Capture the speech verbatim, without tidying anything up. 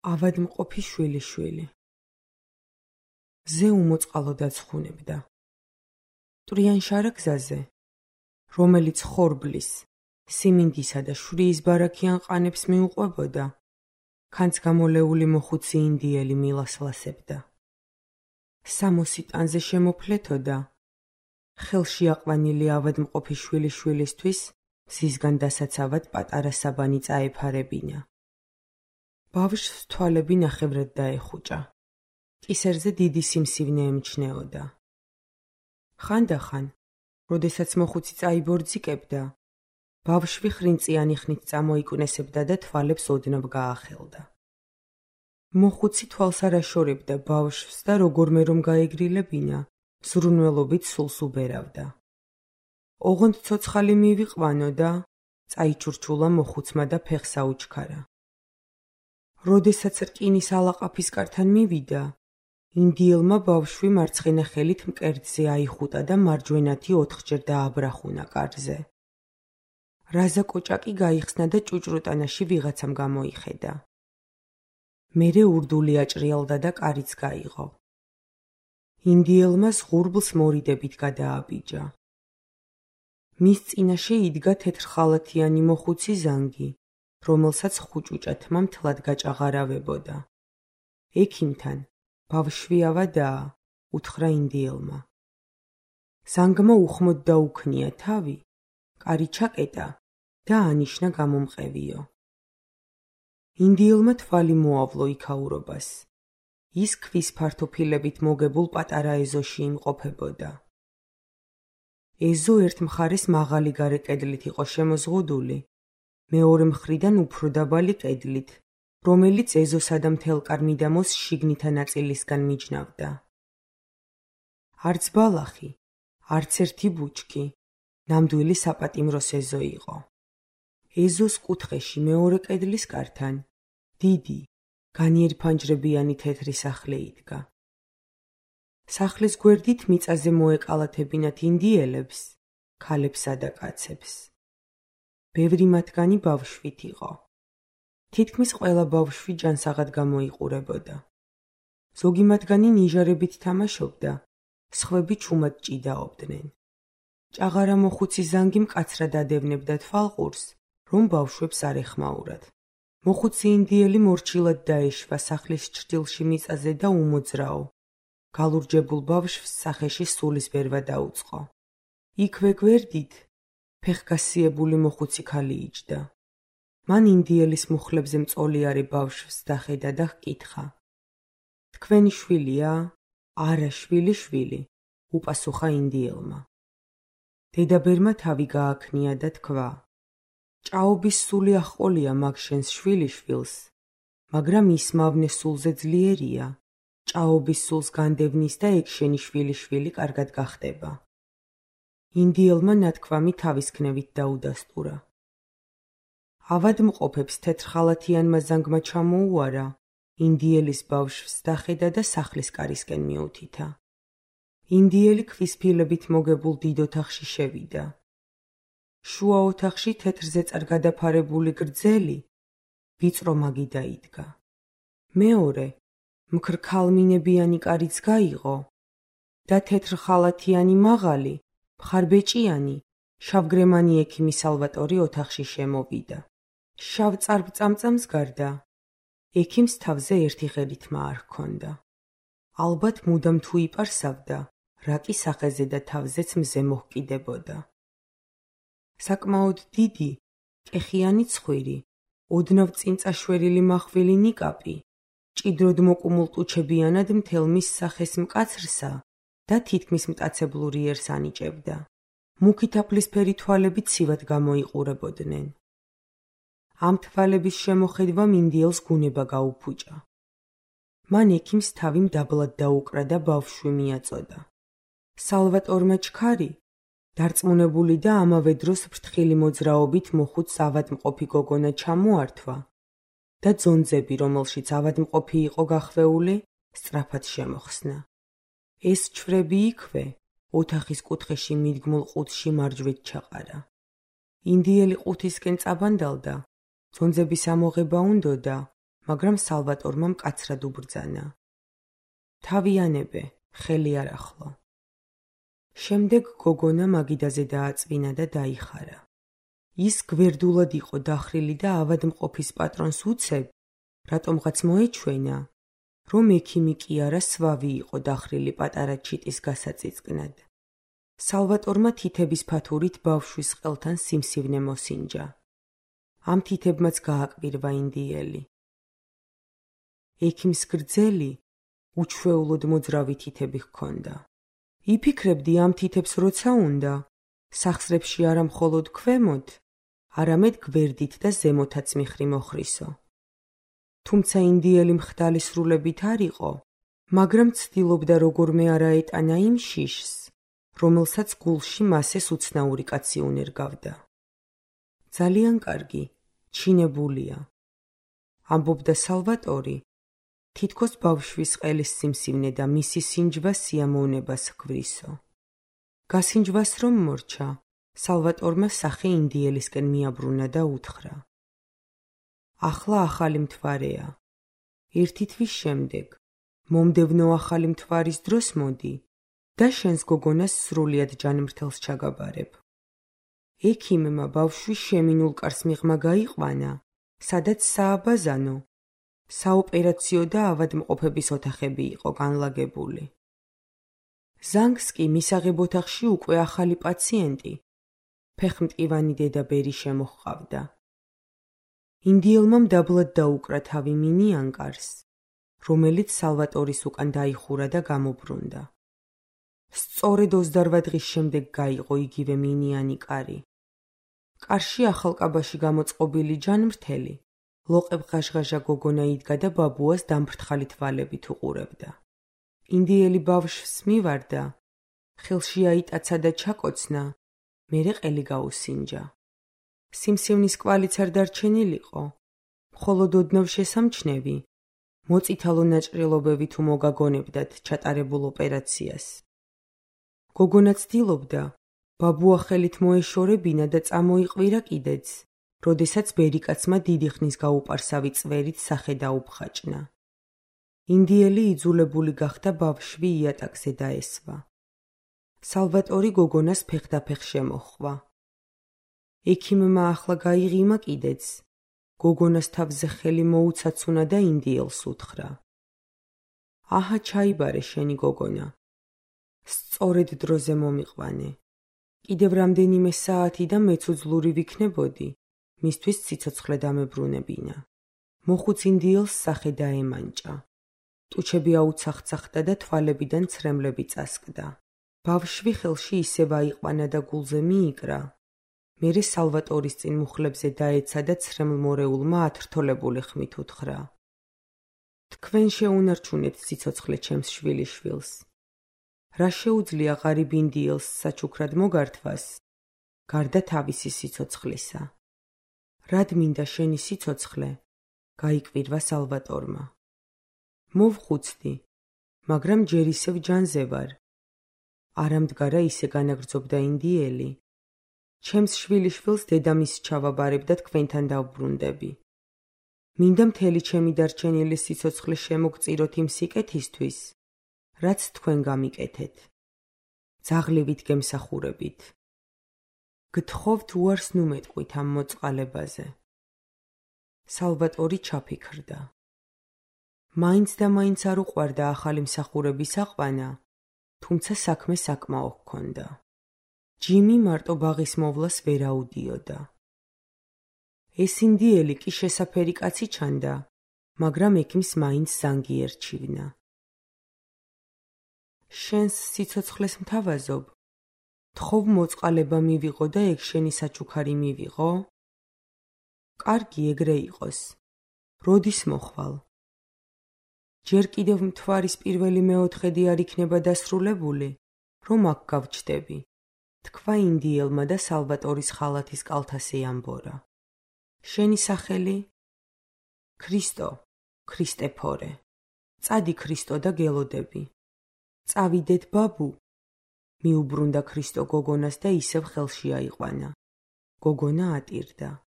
ავადმყოფი შვილიშვილი. ზე უმოწყალო დაცხუნებდა. ტრიანშარა გზაზე, რომელიც ხორბლის, სიმინდისა და შვრიის ბარაქიან ყანებს მიუყვებოდა, ქანს გამოლეული მოხუცი ინდიელი მილასლასებდა. სამოსი ტანზე შემოფლეთოდა, ხელში აყვანილი ავადმყოფი შვილიშვილისთვის მზისგან დასაცავად პატარა საბანი წაეფარებინა. ბავშვს თვალები ნახევრად დაეხუჭა. კისერზე დიდი სიმსივნე ემჩნეოდა. ხანდახან, როდესაც მოხუცი წაიბორძიკებდა, ბავშვი ხრინწიანი ხნით წამოიკვნესებდა და თვალებს ოდნავ გაახელდა. მოხუცი თვალს არ აშორებდა ბავშვს და როგორმე რომ გაეგრილებინა, ზრუნველობით სულს უბერავდა. ოღონდ ცოცხალი მივიყვანო და წაიჩურჩულა მოხუცმა და ფეხს აუჩქარა. როდესაც რკინის ალაყაფისკართან მივიდა, ინდიელმა ბავშვი მარცხენა ხელით მკერდზე აიხუტა და მარჯვენათი ოთხჯერ დააბრახუნა კარზე. რაზა კოჭაკი გაიხსნა და ჭუჭრუტანაში ვიღაცამ გამოიხედა. მერე ურდული აჭრიალდა და კარიც გაიღო. ინდიელმა ზღურბლს მორიდებით გადააბიჯა. მის წინაშე იდგა თეთრხალათიანი მოხუცი ზანგი, რომელსაც ხუჭუჭათმა მთლად გაჭაღარავებოდა. ექიმთან, ბავშვი ავადაა, უთხრა ინდიელმა. ზანგმა უხმოდ დაუქნია თავი, კარი ჩაკეტა და ანიშნა გამომყევიო. ინდიელმა თვალი მოავლო იქაურობას. ის ქვის ფართოფილებით მოგებულ პატარა ეზოში იმყოფებოდა. ეზო ერთ მხარეს მაღალი გარე კედლით იყო შემოზღუდული, მეორე მხრიდან უფრო დაბალი კედლით, რომელიც ეზოსა და მთელ კარ-მიდამოს შიგნითა ნაწილისგან მიჯნავდა. არც ბალახი, არც ერთი ბუჩქი, ნამდვილი საპატიმროს ეზო იყო. ეზოს კუთხეში მეორე კედლის კართან დიდი, განიერფანჯრებიანი თეთრი სახლი იდგა. სახლის გვერდით მიწაზე მოეკალათებინათ ინდიელებს, ქალებსა და კაცებს. ბევრი მათგანი ბავშვით იყო. თითქმის ყველა ბავშვი ჯანსაღად გამოიყურებოდა. ზოგი მათგანი ნიჟარებით თამაშობდა, სხვები ჩუმად ჭიდაობდნენ. ჭაღარა მოხუცი ზანგი მკაცრად ადევნებდა თვალყურს, რომ ბავშვებს არ ეხმაურად. მოხუცი ინდიელი მორჩილად დაეშვა სახლის ჭრდილში მიწაზე და უმოძრაო. გალურჯებულ ბავშვს სახეში სულის ბერვა დაუწყო. იქვე გვერდით ფეხგასიებული მოხუცი ქალი იჯდა. მან ინდიელის მუხლებზე მწოლიარე ბავშვს დახედა და ჰკითხა. თქვენი შვილია? არა, შვილი შვილი, უპასუხა ინდიელმა. დედაბერმა თავი გააქნია და თქვა. ჭაობის სული ახყოლია მაგ შენს შვილიშვილს, მაგრამ ის მავნე სულზე ძლიერია. ჭაობის სულს განდევნის და ეგ შენი შვილიშვილი კარგად გახდება. ინდიელმა ნათქვამი თავისქნევით დაუდასტურა. ავადმყოფებს თეთრხალათიანმა ზანგმა ჩამოუარა, ინდიელის ბავშვს დახედა და სახლის კარისკენ მიუთითა. ინდიელი ქვის ფილებით მოგებულ დიდ ოთახში შევიდა. შუა ოთახში თეთრ ზეწარ გადაფარებული გრძელი, ვიწრო მაგი დაიდგა. მეორე, მქრქალმინებიანი კარიც გაიღო და თეთრხალათიანი მაღალი, მხარბეჭიანი, შავგრემანი ექიმი სალვატორი ოთახში შემოვიდა. შავ წარბ-წამწამს გარდა, ექიმს თავზე ერთი ღერითმა არ ჰქონდა. ალბათ მუდამ თუ იპარსავდა, რაკი სახეზე და თავზეც მზე მოჰკიდებოდა. საკმაოდ დიდი, კეხიანი ცხვირი, ოდნავ წინ წაშვერილი მახვილი ნიკაპი, ჭიდროდ მოკუმულ ტუჩებიანად მთელ მის სახეს მკაცრსა და თითქმის მტაცებლური ერს ანიჭებდა. მუქი თაფლისფერი თვალები ცივად გამოიყურებოდნენ. ამ თვალების შემოხედვამ ინდიელს გუნება გაუფუჭა. მან ექიმს თავი მდაბლად დაუკრა და ბავშვი მიაწოდა. სალვატორმა ჩქარი, დარწმუნებული და ამავე დროს ფრთხილი მოძრაობით მოხუცს ავადმყოფი გოგონა ჩამოართვა და ძონძები, რომელშიც ავადმყოფი იყო გახვეული, სწრაფად შემოხსნა. ეს ჩვრები იქვე, ოთახის კუთხეში მიდგმულ ყუთში მარჯვედ ჩაყარა. ინდიელი ყუთისკენ წაბანდალდა, ძონძების ამოღება უნდოდა, მაგრამ სალვატორმა მკაცრად უბრძანა. თავიანებე, ხელი არ ახლო. შემდეგ გოგონა მაგიდაზე დააწვინა და დაიხარა. ის გვერდულად იყო დახრილი და ავადმყოფის პატრონს უცებ, რატომღაც მოეჩვენა, რომ ექიმი კი არა სვავი იყო დახრილი პატარა ჩიტის გასაწიწკნად. სალვატორმა თითების ფათურით ბავშვის ყელთან სიმსივნე მოსინჯა. ამ თითებმაც გააკვირვა ინდიელი. ექიმს გრძელი, უჩვეულოდ მოძრავი თითები ჰქონდა. იფიქრებდი ამ თითებს როცა უნდა, სახსრებში არა მხოლოდ ქვემოთ, არამედ გვერდით და ზემოთაც მიხრი მოხრისო. თუმცა ინდიელი მხდალი სრულებით არ იყო, მაგრამ ცდილობდა როგორმე არა ეტანა იმ შიშს, რომელსაც გულში მასეს უცნაური კაცი უნერგავდა. ძალიან კარგი, ჩინებულია, ამბობდა სალვატორი, თითქოს ბავშვის ყელის სიმსივნე და მისი სინჯვა სიამოვნებას ჰგვრისო. გასინჯვას რომ მორჩა, სალვატორმა სახე ინდიელისკენ მიაბრუნა და უთხრა. ახლა ახალი მთვარეა. ერთი თვის შემდეგ, მომდევნო ახალი მთვარის დროს მოდი და შენს გოგონას სრულიად ჯანმრთელს ჩაგაბარებ. ექიმმა ბავშვის შემინულ კარს მიღმა გაიყვანა, სადაც სააბაზანო, საოპერაციო და ავადმყოფების ოთახები იყო განლაგებული. ზანგს კი მისაღებ ოთახში უკვე ახალი პაციენტი, ფეხმტკივანი დედა ბერი შემოჰყავდა. ინდიელმა მდაბლად დაუკრა თავი მინიან კარს, რომელიც სალვატორის უკან დაიხურა და გამობრუნდა. სწორედ ოცდარვა დღის შემდეგ გაიყო იგივე მინიანი კარი. კარში ახალკაბაში გამოწყობილი ჯანმრთელი, ლოყებ-ღაშღაშა გოგონა იდგა და ბაბუას დამფრთხალი თვალებით უყურებდა. ინდიელი ბავშვს მივარდა, ხელში აიტაცა და ჩაკოცნა, მერე ყელი გაუსინჯა. სიმსივნის კვალიც არ დარჩენილიყო, მხოლოდ ოდნავ შესამჩნევი, მოწითალო ნაჭრილობები თუ მოგაგონებდათ ჩატარებულ ოპერაციას. გოგონა ცდილობდა, ბაბუა ხელით მოეშორებინა და წამოიყვირა კიდეც, როდესაც ბერიკაცმა დიდი ხნის გაუპარსავი წვერით სახე დაუფხაჭნა. ინდიელი იძულებული გახდა ბავშვი იატაკზე დაესვა. სალვატორი გოგონას ფეხდაფეხ შემოჰყვა. ექიმმა ახლა გაიღიმა კიდეც, გოგონას თავზე ხელი მოუცაცუნა და ინდიელს უთხრა. აჰა ჩაიბარე შენი გოგონა. სწორედ დროზე მომიყვანე. კიდევ რამდენიმე საათი და მეც უძლური ვიქნებოდი, მისთვის ციცოცხლე დამებრუნებინა. მოხუც ინდიელს სახე დაემანჭა. ტუჩები აუცახცახდა და თვალებიდან ცრემლები წასკდა. ბავშვი ხელში ისევ აიყვანა და გულზე მიიკრა. მერე სალვატორის წინ მუხლებზე დაეცა და ცრემლ-მორეულმა ათრთოლებული ხმით უთხრა. თქვენ შეუნარჩუნეთ სიცოცხლე ჩემს შვილიშვილს. რა შეუძლია ღარიბ ინდიელს საჩუქრად მოგართვას, გარდა თავისი სიცოცხლისა. რად მინდა შენი სიცოცხლე? გაიკვირვა სალვატორმა. მოვხუცდი, მაგრამ ჯერ ისევ ჯანზე ვარ. არამდგარა ისე განაგრძობდა ინდიელი. ჩემს შვილიშვილს დედამის ჩავაბარებ და თქვენთან დავბრუნდები. მინდა მთელი ჩემი დარჩენილი სიცოცხლე შემოგწიროთ იმ სიკეთისთვის, რაც თქვენ გამიკეთეთ. ძაღლივით გემსახურებით. გთხოვთ უარს ნუ მეტყვით ამ მოწყალებაზე. სალვატორი ჩაფიქრდა. მაინც და მაინც არ უყვარდა ახალი მსახურების აყვანა, თუმცა საქმე საკმაო ჰქონდა. ჯიმი მარტო ბაღის მოვლას ვერ აუდიოდა. ეს ინდიელი კი შესაფერი კაცი ჩანდა, მაგრამ ექიმს მაინც ზანგი ერჩივნა. შენს სიცოცხლეს მთავაზობ, თხოვ მოწყალება მივიღო და ეგ შენი საჩუქარი მივიღო? კარგი, ეგრე იყოს. როდის მოხვალ? ჯერ კიდევ მთვარის პირველი მეოთხედი არ იქნება დასრულებული, რომ აქ გავჩდები. თქვა ინდიელმა და სალვატორის ხალათის კალთასი ამბორა. შენი სახელი? ქრისტო, ქრისტეფორე. წადი ქრისტო და გელოდები. წავიდეთ ბაბუ. მიუბრუნდა ქრისტო გოგონას და ისევ ხელში აიყვანა. გოგონა ატირდა.